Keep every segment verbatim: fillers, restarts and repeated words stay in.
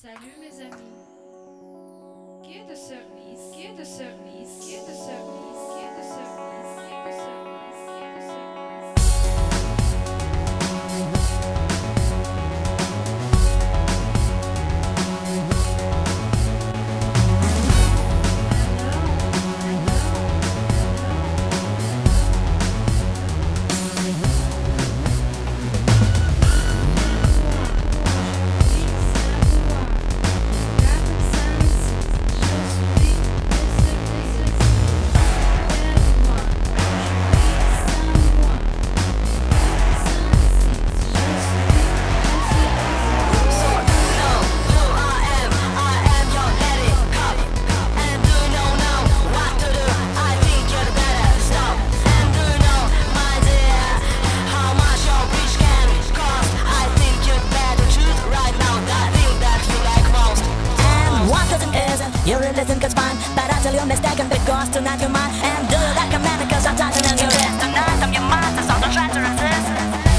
Salut mes amis. Qui est de service? Qui est de service? Qui est de service? Qui est de service? Qui est de service? Qui est de service? You really think it's fine, but I tell you mistaken because tonight you're mine. And do you like a man because I'm tighter than your wrist. Tonight I'm your master, so don't try to resist.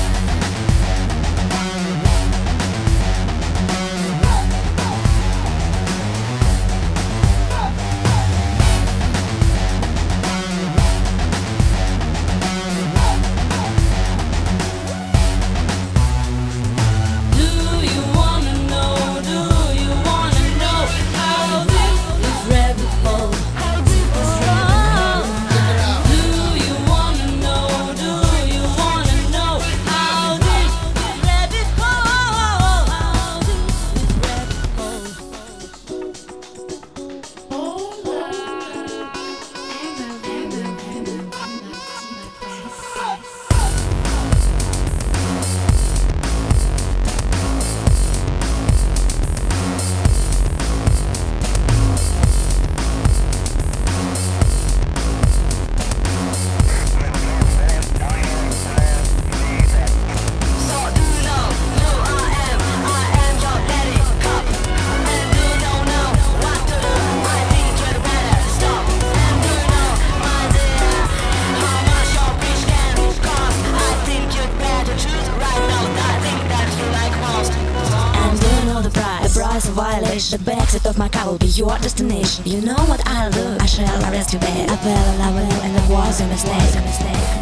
A violation, the backseat of my car will be your destination. You know what I'll do? I shall arrest you, babe. I fell in love with you and it was a mistake, a mistake.